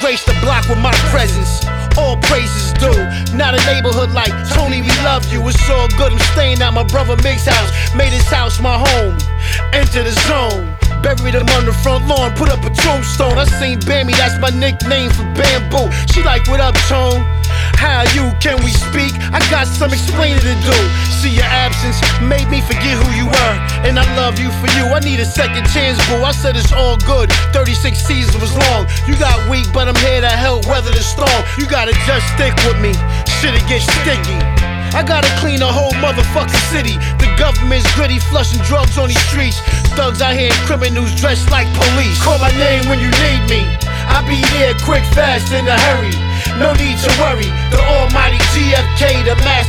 graced the block with my presence. All praises due. Not a neighborhood like Tony, we love you. It's all good. I'm staying at my brother Mig's house. Made his house my home. Enter the zone. Buried him on the front lawn, put up a tombstone. I seen Bammy, that's my nickname for bamboo. She like, what up, Tone? How you? Can we speak? I got some explaining to do. See, your absence made me forget who you were, and I love you for you. I need a second chance, boo. I said it's all good. 36 seasons was long. You got weak, but I'm here to help weather the storm. You gotta just stick with me. Shit'll get sticky. I gotta clean the whole motherfucking city. The government's gritty, flushing drugs on these streets. Thugs out here and criminals dressed like police. Call my name when you need me. I'll be there quick, fast, in a hurry. No need to worry. The almighty GFK, the master